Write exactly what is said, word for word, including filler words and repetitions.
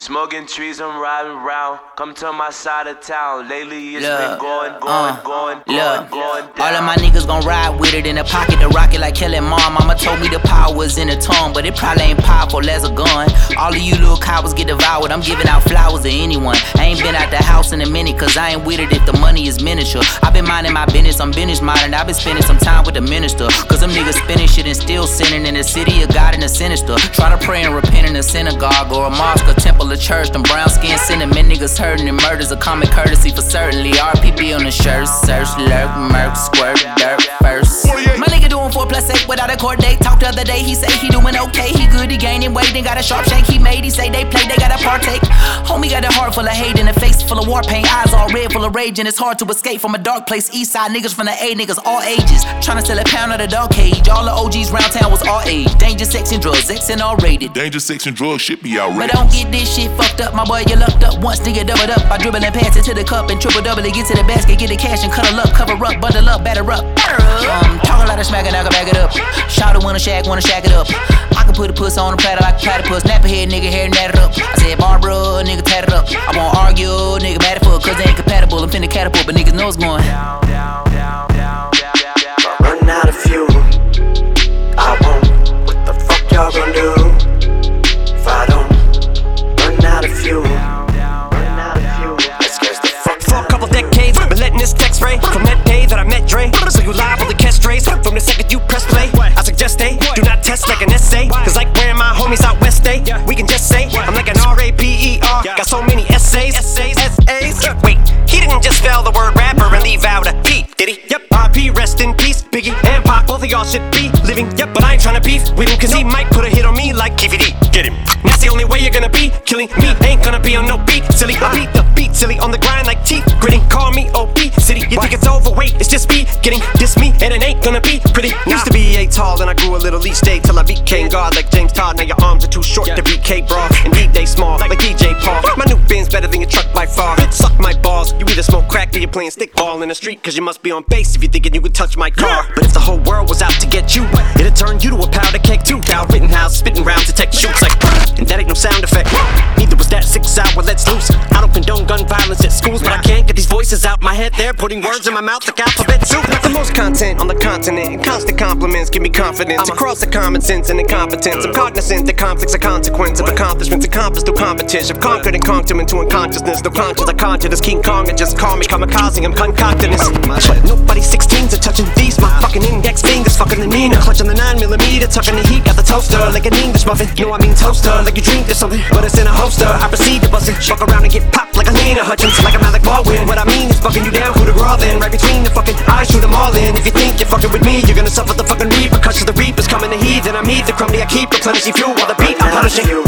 Smoking trees, I'm riding round. Come to my side of town. Lately it's look, been going, going, uh, going, going, look, going down. all of my niggas gon' ride with it in the pocket to rock it like Kelly Mom. Mama told me the power was in the tongue, but it probably ain't powerful as a gun. All of you little cowards get devoured. I'm giving out flowers to anyone. I ain't been out the house in a minute, cause I ain't with it if the money is miniature. I been minding my business, I'm business minded. I been spending some time with the minister, cause them niggas spinning shit and still sinning in the city of God and the sinister. Try to pray and repent in a synagogue or a mosque or temple or church. Them brown skin cinnamon niggas hurting and murders a common courtesy for certainly. R P B on the shirt, search, lurk, murk, squirt, dirt first. My nigga doing four plus eight without a court date. Talked the other day, he say he doing okay. He good, he gaining weight, then got a sharp shake. He made, he say they play, they gotta partake. Homie got a heart full of hate and a face full of war paint. Eyes all red, full of rage, and it's hard to escape from a dark place. East side niggas from the A, niggas all ages. Tryna sell a pound of the dog cage. All the O Gs round town was all age. Danger, sex, and drugs, X and all rated. Danger, sex, and drugs shit be outrageous. But don't get this shit fucked up, my boy, you lucked up once, nigga, double up. I dribble and pass it to the cup and triple double it, get to the basket, get the cash and cuddle up, cover up, bundle up, batter up. Um, talk a lot of smack and I can back it up. Shout out wanna shack, wanna shack it up. I can put a puss on a platter like a platypus. Snap a head, nigga, hair natted up. I said Barbara, nigga, tat it up. I won't argue, nigga, mad at fuck, cause they ain't compatible. I'm finna catapult, but niggas know it's going down, down, down, down, down, down, down. Run out of fuel, I won't. What the fuck y'all gon' do if I don't run out of fuel? Run out of fuel. That scares the fuck. For a couple decades, been letting this text ray from that day that I met Dre. So you liable to catch strays from the second you press play. I suggest they do not test like an essay, cause like wearing my homies out west day, we can just say I'm like an R A P E R. Got so many essays, essays, essays. Wait, he didn't just spell the word rapper and leave out a P, did he? Yep, R P, rest in peace, Biggie and Pac. Both of y'all should be living, yep, but I ain't tryna beef with him, cause he might put a hit on me like K V D. Get him. That's the only way you're gonna be killing me. Ain't gonna be on no beat, silly. I beat the beat, silly, on the grind like teeth gritting. Call me O P City. You think it's overweight? It's just me getting this me, and it ain't gonna be pretty. Used to be a tall, and I grew a little each day till I became God like James Todd. Now your arms are too short to be K-Bra, and he they small like D J Paul. My new Benz better than your truck by far. Suck my balls. You either smoke crack or you're playing stickball in the street, cause you must be on base if you're thinking you could touch my car. But if the whole world was out to get you, it'd turn you to a powder keg too. Cal Rittenhouse spitting rounds to take shoots like, and that ain't no sound effect. Neither was that six hour let's loose. I don't condone gun violence at schools, but I can't get these voices out my head. They're putting words in my mouth like alphabet soup. The most content on the continent, and constant compliments give me confidence. Across the common sense and incompetence, I'm cognizant that conflicts are consequence of accomplishments accomplished through competition. I've conquered and conked him into unconsciousness. Though conscious I conjured as King Kong, and just call me kamikaze, I'm concocting this. But nobody sixteens are touching these. My fucking index fingers fucking the Nina. Clutching the nine millimeter, tucking the heat. Got the toaster like an English muffin. No, I mean toaster, like you dreamed of something, but it's in a holster. I proceed to bust it, fuck around and get popped like a Nina Hutchins, like a Malik Baldwin. What I mean is fucking you down, who the raw then. Right between the fucking eyes, shoot them all in. If you think you're fucking with me, you're gonna suffer the fucking repercussions. The reapers coming to heat, then I'm the crummy I keep replenishing fuel while the beat I'm punishing.